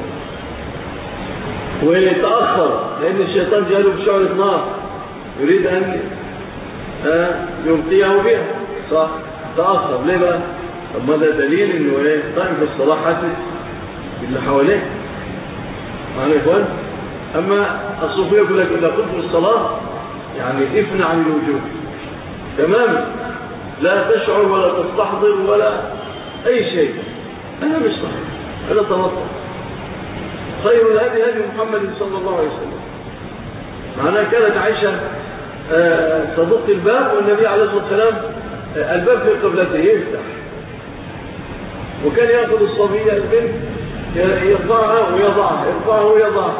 ويتأخر لأن الشيطان جاله بشعرة نار يريد أن يبقيه بها، صح؟ تأخر ليه بقى؟ طب ما ده دليل إنه قائم في الصلاة حاسس باللي حواليه، معنا يا إخوان؟ أما الصوفية يقول لك إذا كنت في الصلاة يعني افنى عن الوجود تماما، لا تشعر ولا تستحضر ولا أي شيء، أنا مش صحيح، أنا تنطق. خير الهدي هدي محمد صلى الله عليه وسلم. معناها كانت عائشة صدق الباب والنبي عليه الصلاة والسلام الباب في قبلته يفتح، وكان يأخذ الصبية البنت يرفعها ويضعها، يرفعها ويضعها،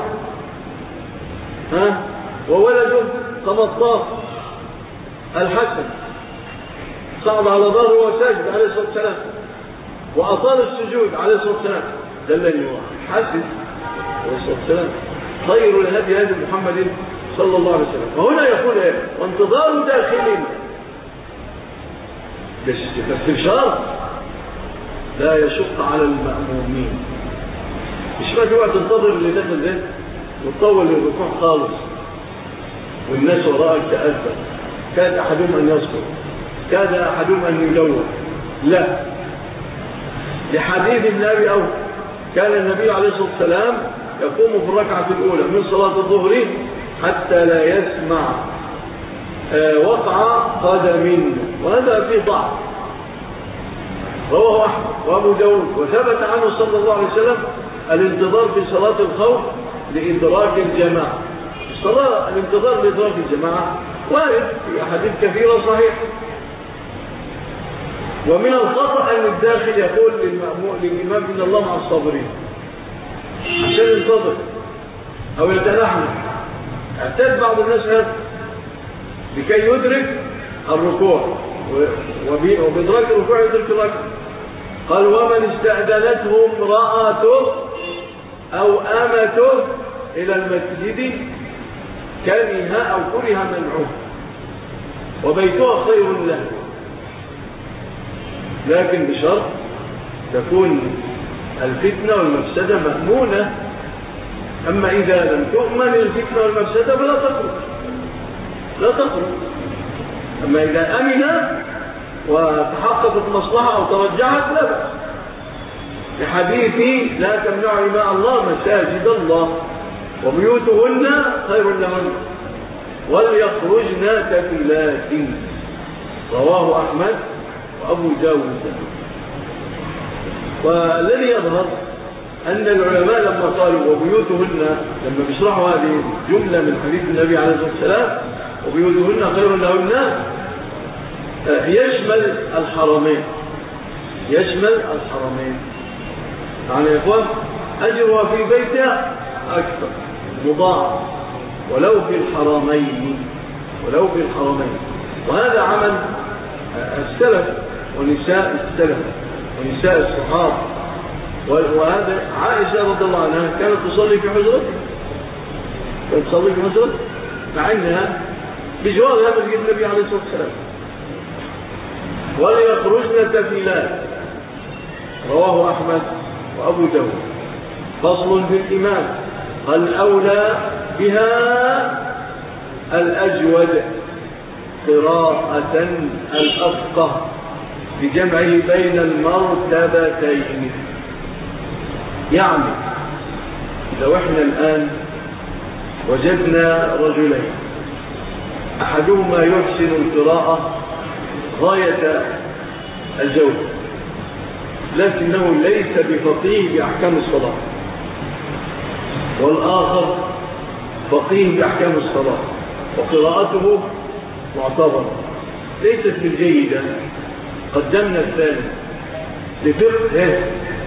وولده تمطاه الحسن صعد على ظهره وساجد عليه الصلاة والسلام، وأطال السجود عليه الصلاة والسلام، دلني حاسس عليه الصلاة والسلام. خير الهدي هدي محمد صلى الله عليه وسلم. وهنا يقول وانتظار داخلين باستبشار لا يشق على المأمومين، مش ما تقعد تنتظر اللي داخل ده وتطول الركوع خالص والناس وراءك تأثر، كاد أحدهم أن يسقط، كاد أحدهم أن يلوث. لا، لحديث النبي أو كان النبي عليه الصلاة والسلام يقوم في الركعة الأولى من صلاة الظهر حتى لا يسمع وقع قدم، وهذا فيه ضعف. رواه أحمد وأبو داود. وثبت عنه صلى الله عليه وسلم الانتظار في صلاة الخوف لإدراك الجماعة. الانتظار لإدراك الجماعة وارد في أحاديث كثيرة صحيحة. ومن الخطأ أن الداخل يقول للإمام إن الله مع الصابرين عشان ينتظر أو يتنحنى. اعتاد بعض الناس هذا لكي يدرك الركوع، وبإدراك الركوع يدرك الركوع. قال ومن استأذنته امرأته أو أمته إلى المسجد كره أو كره منعه وبيتها خير له، لكن بشرط تكون الفتنة والمفسدة مأمونة. أما إذا لم تؤمن الفتنة والمفسدة فلا تخرج. أما إذا أمن وتحققت مصلحة أو ترجعت لا بأس. لحديث لا تمنعوا إماء الله مساجد الله وبيوتهن خير لهن وليخرجن كفلات. رواه أحمد وأبو داود. والذي يظهر أن العلماء لما قالوا وبيوتهن، لما بيشرحوا هذه جملة من حديث النبي عليه الصلاة والسلام وبيوتهن خير لهن، يشمل الحرمين. يعني يا إخوان أجرها في بيتها أكثر مضاعف ولو في الحرمين. وهذا عمل السلف ونساء السلف ونساء الصحابة. وهذا عائشة رضي الله عنها كانت تصلي في حجرتها، مع أنها بجوارها مسجد النبي عليه الصلاة والسلام. وليخرجن كفلات. رواه أحمد وأبو داود. فصل في الإمام. الأولى بها الأجود قراءة الأفقه بجمعه بين المرتبتين. يعني لو احنا الآن وجدنا رجلين أحدهما يحسن القراءة غاية الجودة لكنه ليس بفقيه بأحكام الصلاة، والآخر فقيه بأحكام الصلاة وقراءته معتبرة ليست بالجيدة، قدمنا الثاني لفقه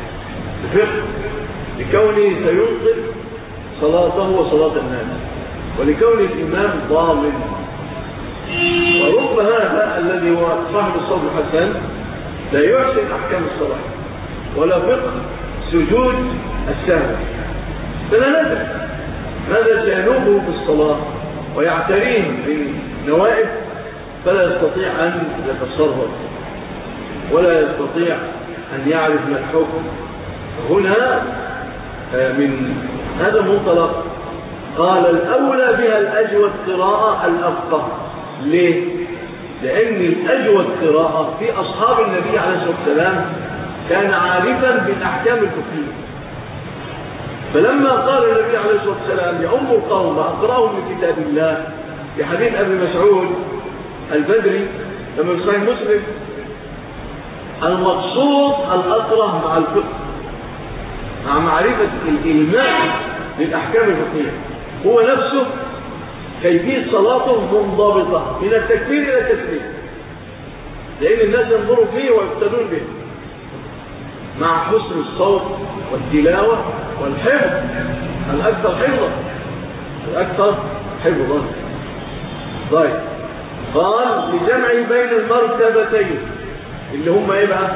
لكونه سينقذ صلاته وصلاة الناس، ولكون الإمام ضامن. ورب هذا الذي هو صاحب الصوت الحسن لا يحسن أحكام الصلاة ولا فقه سجود السهو، فلا ندري ماذا سينوبه في الصلاة ويعتريه بالنوائب، فلا يستطيع أن يتصرف ولا يستطيع أن يعرف ما الحكم. هنا من هذا المنطلق قال الأولى بها الأجود قراءة الأفقه. ليه؟ لأن الأجود قراءة في أصحاب النبي عليه الصلاة والسلام كان عارفا بالأحكام الفقهية، فلما قال النبي عليه الصلاة والسلام يؤم القوم وأقرأهم من كتاب الله في حديث أبي مسعود البدري لما في صحيح مسلم، المقصود الأقرأ مع الفقه مع معرفة الإلمام للأحكام الفقهية، هو نفسه كيفية صلاته منضبطة من التكبير إلى التسليم، لأن الناس ينظروا فيه ويقتدون به مع حسن الصوت والتلاوة والحفظ الأكثر حفظا. طيب، قال لجمع بين المرتبتين اللي هم ايه بقى؟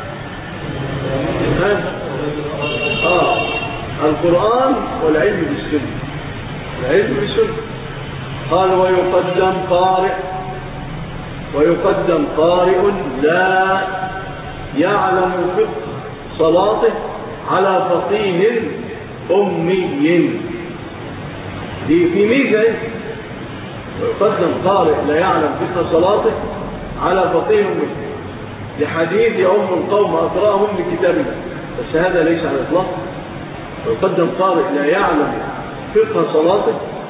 القرآن والعلم بالسنة. قال ويقدم قارئ لا يعلم فقه صلاته على فقيه أمي. دي في ميزة، ويقدم قارئ لا يعلم فقه صلاته على فقيه أمي، لحديث يؤم القوم أقرأهم لكتاب الله، بس هذا ليس على الإطلاق. ويقدم قارئ لا يعلم فقه صلاته،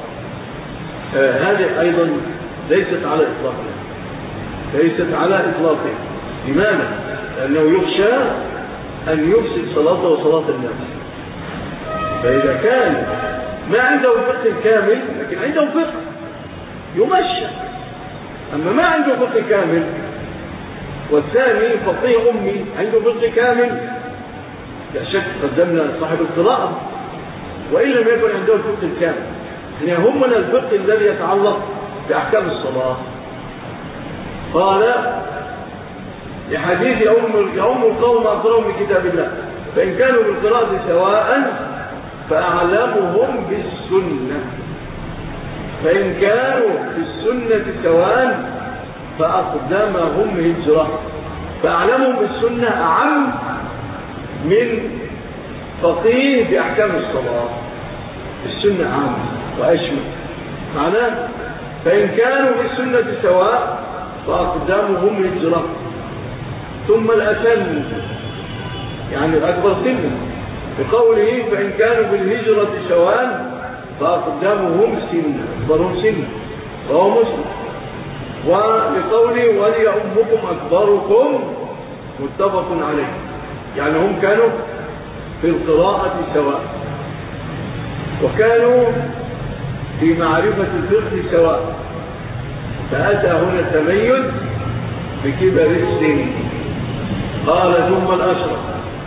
هذه أيضا ليست على إطلاقها، ليست على إطلاقها. لماذا؟ لأنه يخشى أن يفسد صلاته وصلاة الناس. فإذا كان ما عنده فقه كامل لكن عنده فقه يمشى، أما ما عنده فقه كامل والثاني فقيه أمي عنده فقه كامل، لا شك قدمنا صاحب القراءة وإن لم يكن عنده الفقه الكامل. يعني همنا الفقه الذي يتعلق بأحكام الصلاة. قال لحديث يؤم القوم أقرأهم لكتاب الله، فإن كانوا بالقراءة سواء فأعلمهم بالسنة، فإن كانوا بالسنة سواء فأقدمهم هجرة. فأعلمهم بالسنة أعم من فقيه بأحكام الصلاة. السنة أعم وأشمل، معناه فإن كانوا بالسنة سواء فأقدمهم هجرة. ثم الأسن يعني الأكبر سنا، بقوله فإن كانوا بالهجرة سواء فأقدمهم سنا، أكبرهم سنا، وهو مسلم. ولقوله وليؤمكم أكبركم، متفق عليه، يعني هم كانوا في القراءة سواء، وكانوا في معرفة الفقه سواء، فأتى هنا التميز بكبر السن. قال ثم الأشرف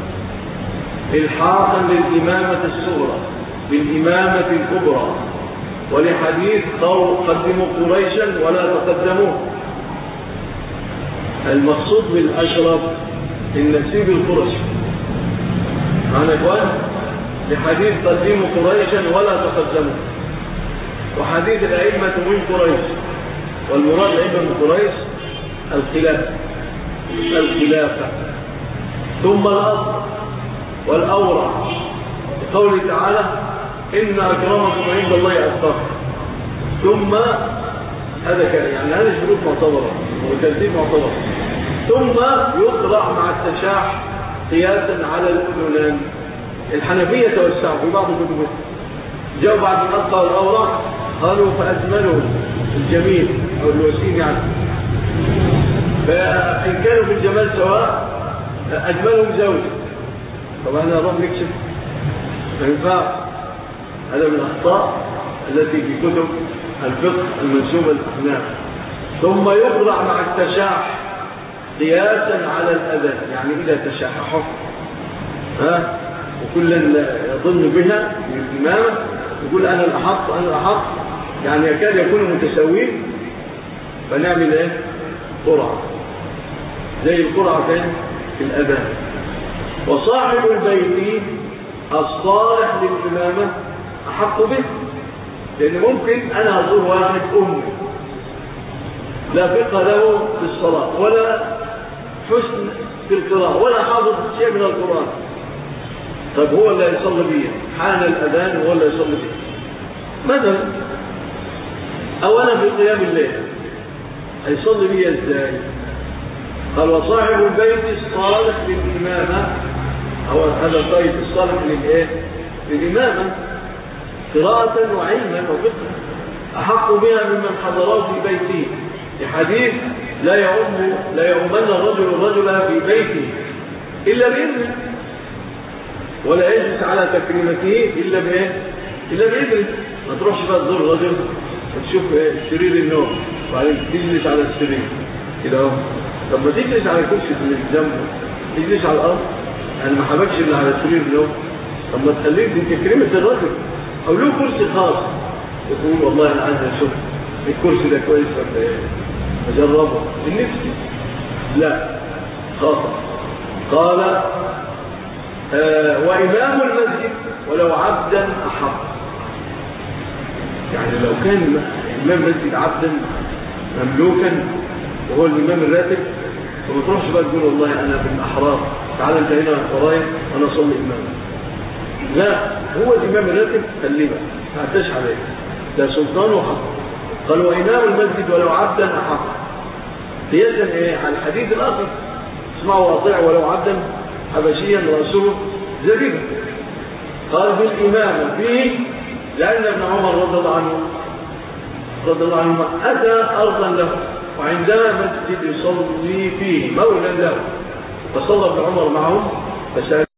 إلحاقا للإمامة الصغرى بالإمامة الكبرى، ولحديث قدموا قريشا ولا تقدموه. المقصود بالأشرف النسيب القرشي، معنى إخوان لحديث قدموا قريشا ولا تقدموه، وحديث الأئمة من قريش، والمراد الأئمة من قريش الخلافة. ثم الأصل والأورع بقوله تعالى إن أكرمكم عند الله أتقاكم. ثم هذا كان يعني هذا شروط معتبرة وترتيب معتبر. ثم يقرأ مع التشاح قياسا على الأذنان. الحنفية توسعوا في بعض الكتب، جاءوا بعد ما أبقى الأورع قالوا فأجملهم الجميل أو الوسيم، يعني فإن كانوا في الجمال سواء أجملهم زوج. طبعا أنا رب نكشف ما ينفع، هذا من الأخطاء التي في كتب الفقه المنسوبة للأحناف. ثم يقرأ مع التشاح قياسا على الأذان، يعني إذا تشاححوا وكل يظن بها من الإمامة يقول أنا الأحق يعني يكاد يكونوا متساويين، فنعمل إيه؟ قرعة زي القرعة في الأذان. وصاحب البيت الصالح للإمامة أحق به، لأن ممكن أنا أزور واحد أمي لا فقه له في الصلاة ولا حسن في القراءة ولا حافظ شيء من القرآن، طيب هو اللي يصلي بيه حان الأذان وهو اللي يصلي بيه مثلا، أو أنا في قيام الليل هيصلي بيه إزاي؟ قال وصاحب البيت الصالح للإمامة، أو هذا البيت الصالح للإمامة قراءة وعلما وفقها أحق بها ممن حضره في بيته، لحديث لا يؤمن الرجل في بيته إلا بإذنه، ولا يجلس على تكريمته إلا بإذنه. ما تروحش بقى تزور الرجل وتشوف سرير النوم وبعدين تجلس على السرير كده اهو. طب ما تجلس على كرسي في الجنب، تجلس على الأرض، أنا ما حبكش إلا على سرير النوم. طب ما تخليك من تكريمة الرجل أو له كرسي خاص يقول والله أنا عايز أشوف الكرسي ده كويس ولا إيه، أجربه النفسي، لا خاطر. قال وإمام المسجد ولو عبدا أحق، يعني لو كان إمام المسجد عبدا مملوكا وهو الإمام الراتب، فما تروحش بقى تقول والله أنا بالأحرار تعال أنت هنا ورايا وأنا أصلي إمام، لا، هو الإمام الراتب خليه ما عداش عليه، ده سلطان وحق. قال وإمام المسجد ولو عبدا أحق، قياسا إيه على الحديث الآخر اسمعوا واطيع ولو عبدا حبشيا رأسه زبيبا. قال بالإمام فيه لأن ابن عمر رضي الله عنه أتى أرضا له وعندها مسجد يصلي فيه مولا له، فصلى ابن عمر معهم فسأل